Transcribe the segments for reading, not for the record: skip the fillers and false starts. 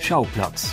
Schauplatz.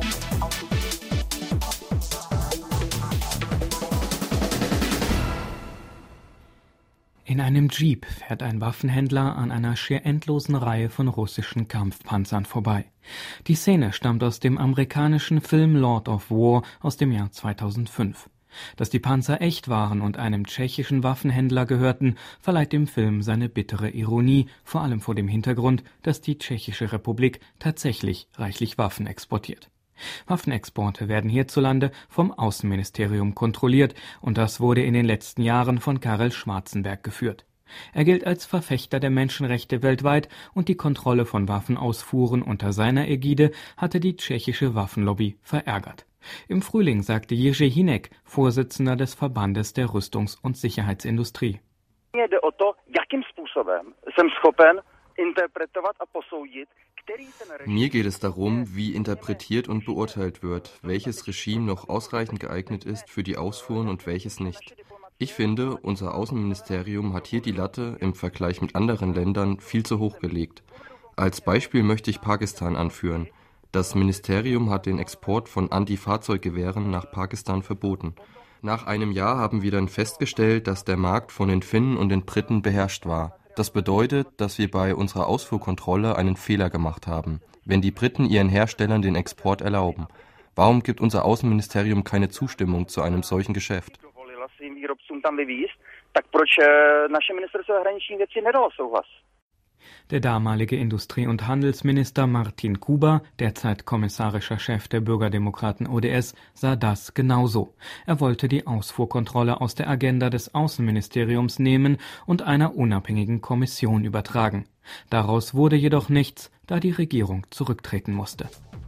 In einem Jeep fährt ein Waffenhändler an einer schier endlosen Reihe von russischen Kampfpanzern vorbei. Die Szene stammt aus dem amerikanischen Film Lord of War aus dem Jahr 2005. Dass die Panzer echt waren und einem tschechischen Waffenhändler gehörten, verleiht dem Film seine bittere Ironie, vor allem vor dem Hintergrund, dass die Tschechische Republik tatsächlich reichlich Waffen exportiert. Waffenexporte werden hierzulande vom Außenministerium kontrolliert und das wurde in den letzten Jahren von Karel Schwarzenberg geführt. Er gilt als Verfechter der Menschenrechte weltweit und die Kontrolle von Waffenausfuhren unter seiner Ägide hatte die tschechische Waffenlobby verärgert. Im Frühling sagte Jiří Hynek, Vorsitzender des Verbandes der Rüstungs- und Sicherheitsindustrie. Mir geht es darum, wie interpretiert und beurteilt wird, welches Regime noch ausreichend geeignet ist für die Ausfuhren und welches nicht. Ich finde, unser Außenministerium hat hier die Latte im Vergleich mit anderen Ländern viel zu hoch gelegt. Als Beispiel möchte ich Pakistan anführen. Das Ministerium hat den Export von Anti-Fahrzeuggewehren nach Pakistan verboten. Nach einem Jahr haben wir dann festgestellt, dass der Markt von den Finnen und den Briten beherrscht war. Das bedeutet, dass wir bei unserer Ausfuhrkontrolle einen Fehler gemacht haben, wenn die Briten ihren Herstellern den Export erlauben. Warum gibt unser Außenministerium keine Zustimmung zu einem solchen Geschäft? Der damalige Industrie- und Handelsminister Martin Kuba, derzeit kommissarischer Chef der Bürgerdemokraten ODS, sah das genauso. Er wollte die Ausfuhrkontrolle aus der Agenda des Außenministeriums nehmen und einer unabhängigen Kommission übertragen. Daraus wurde jedoch nichts, da die Regierung zurücktreten musste.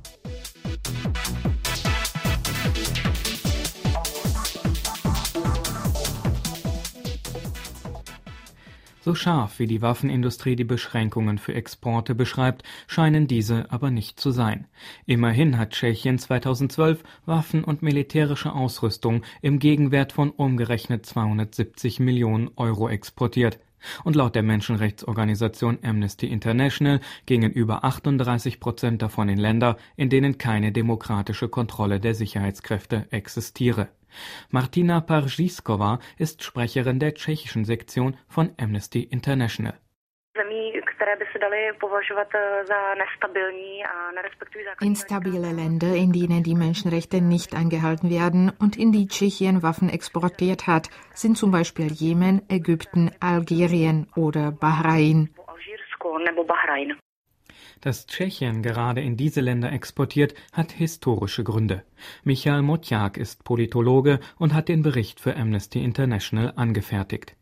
So scharf wie die Waffenindustrie die Beschränkungen für Exporte beschreibt, scheinen diese aber nicht zu sein. Immerhin hat Tschechien 2012 Waffen und militärische Ausrüstung im Gegenwert von umgerechnet 270 Millionen Euro exportiert. Und laut der Menschenrechtsorganisation Amnesty International gingen über 38% davon in Länder, in denen keine demokratische Kontrolle der Sicherheitskräfte existiere. Martina Paržičková ist Sprecherin der tschechischen Sektion von Amnesty International. Instabile Länder, in denen die Menschenrechte nicht eingehalten werden und in die Tschechien Waffen exportiert hat, sind zum Beispiel Jemen, Ägypten, Algerien oder Bahrain. Dass Tschechien gerade in diese Länder exportiert, hat historische Gründe. Michal Motják ist Politologe und hat den Bericht für Amnesty International angefertigt.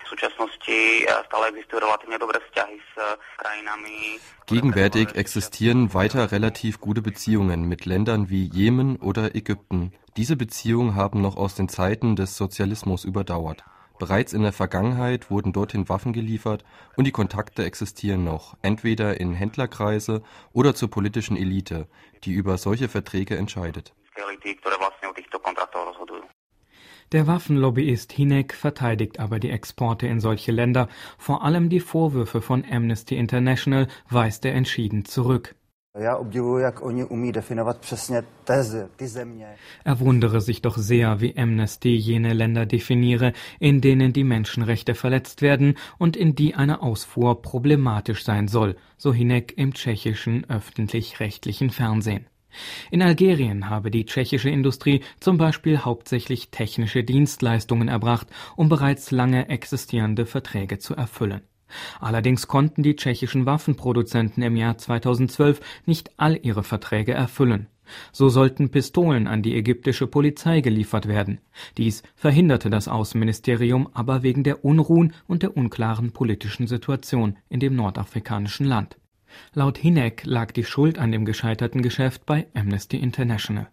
Gegenwärtig existieren weiter relativ gute Beziehungen mit Ländern wie Jemen oder Ägypten. Diese Beziehungen haben noch aus den Zeiten des Sozialismus überdauert. Bereits in der Vergangenheit wurden dorthin Waffen geliefert und die Kontakte existieren noch, entweder in Händlerkreise oder zur politischen Elite, die über solche Verträge entscheidet. Der Waffenlobbyist Hynek verteidigt aber die Exporte in solche Länder. Vor allem die Vorwürfe von Amnesty International weist er entschieden zurück. Er wundere sich doch sehr, wie Amnesty jene Länder definiere, in denen die Menschenrechte verletzt werden und in die eine Ausfuhr problematisch sein soll, so Hynek im tschechischen öffentlich-rechtlichen Fernsehen. In Algerien habe die tschechische Industrie zum Beispiel hauptsächlich technische Dienstleistungen erbracht, um bereits lange existierende Verträge zu erfüllen. Allerdings konnten die tschechischen Waffenproduzenten im Jahr 2012 nicht all ihre Verträge erfüllen. So sollten Pistolen an die ägyptische Polizei geliefert werden. Dies verhinderte das Außenministerium aber wegen der Unruhen und der unklaren politischen Situation in dem nordafrikanischen Land. Laut Hynek lag die Schuld an dem gescheiterten Geschäft bei Amnesty International.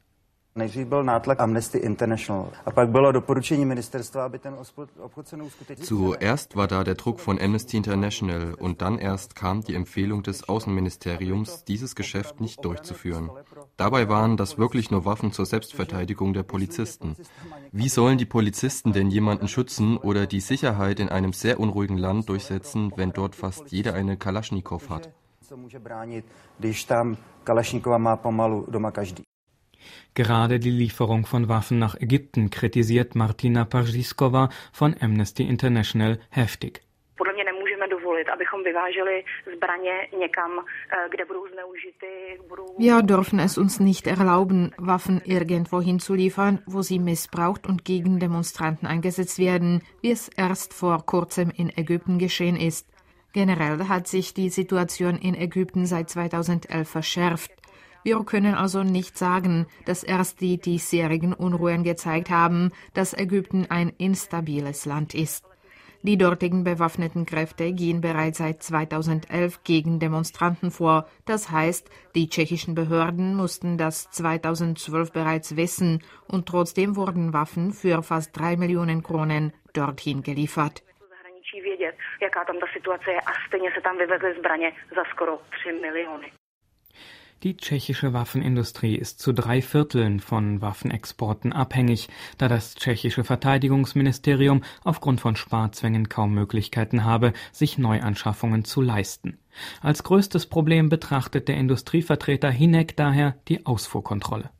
Zuerst war da der Druck von Amnesty International und dann erst kam die Empfehlung des Außenministeriums, dieses Geschäft nicht durchzuführen. Dabei waren das wirklich nur Waffen zur Selbstverteidigung der Polizisten. Wie sollen die Polizisten denn jemanden schützen oder die Sicherheit in einem sehr unruhigen Land durchsetzen, wenn dort fast jeder eine Kalaschnikow hat? Gerade die Lieferung von Waffen nach Ägypten kritisiert Martina Parziskova von Amnesty International heftig. Wir dürfen es uns nicht erlauben, Waffen irgendwo hinzuliefern, wo sie missbraucht und gegen Demonstranten eingesetzt werden, wie es erst vor kurzem in Ägypten geschehen ist. Generell hat sich die Situation in Ägypten seit 2011 verschärft. Wir können also nicht sagen, dass erst die diesjährigen Unruhen gezeigt haben, dass Ägypten ein instabiles Land ist. Die dortigen bewaffneten Kräfte gehen bereits seit 2011 gegen Demonstranten vor. Das heißt, die tschechischen Behörden mussten das 2012 bereits wissen und trotzdem wurden Waffen für fast 3 Millionen Kronen dorthin geliefert. Die tschechische Waffenindustrie ist zu 3/4 von Waffenexporten abhängig, da das tschechische Verteidigungsministerium aufgrund von Sparzwängen kaum Möglichkeiten habe, sich Neuanschaffungen zu leisten. Als größtes Problem betrachtet der Industrievertreter Hynek daher die Ausfuhrkontrolle.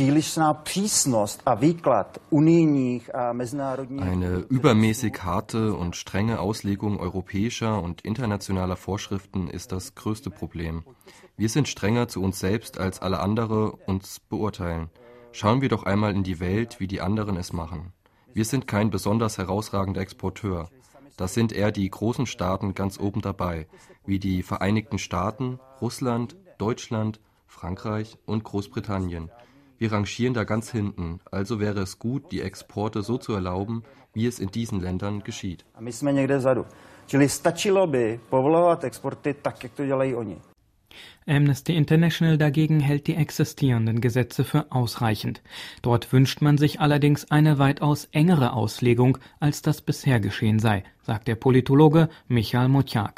Eine übermäßig harte und strenge Auslegung europäischer und internationaler Vorschriften ist das größte Problem. Wir sind strenger zu uns selbst, als alle andere uns beurteilen. Schauen wir doch einmal in die Welt, wie die anderen es machen. Wir sind kein besonders herausragender Exporteur. Das sind eher die großen Staaten ganz oben dabei, wie die Vereinigten Staaten, Russland, Deutschland, Frankreich und Großbritannien. Wir rangieren da ganz hinten, also wäre es gut, die Exporte so zu erlauben, wie es in diesen Ländern geschieht. Amnesty International dagegen hält die existierenden Gesetze für ausreichend. Dort wünscht man sich allerdings eine weitaus engere Auslegung, als das bisher geschehen sei, sagt der Politologe Michal Moťák.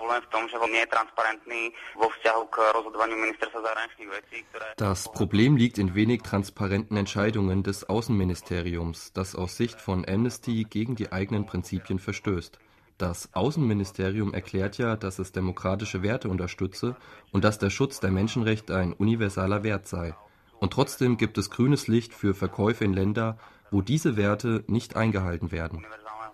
Das Problem liegt in wenig transparenten Entscheidungen des Außenministeriums, das aus Sicht von Amnesty gegen die eigenen Prinzipien verstößt. Das Außenministerium erklärt ja, dass es demokratische Werte unterstütze und dass der Schutz der Menschenrechte ein universaler Wert sei. Und trotzdem gibt es grünes Licht für Verkäufe in Länder, wo diese Werte nicht eingehalten werden.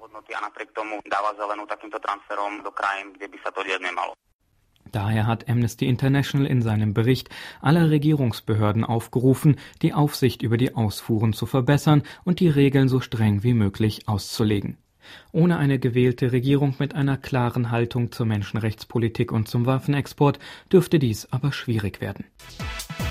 Daher hat Amnesty International in seinem Bericht alle Regierungsbehörden aufgerufen, die Aufsicht über die Ausfuhren zu verbessern und die Regeln so streng wie möglich auszulegen. Ohne eine gewählte Regierung mit einer klaren Haltung zur Menschenrechtspolitik und zum Waffenexport dürfte dies aber schwierig werden.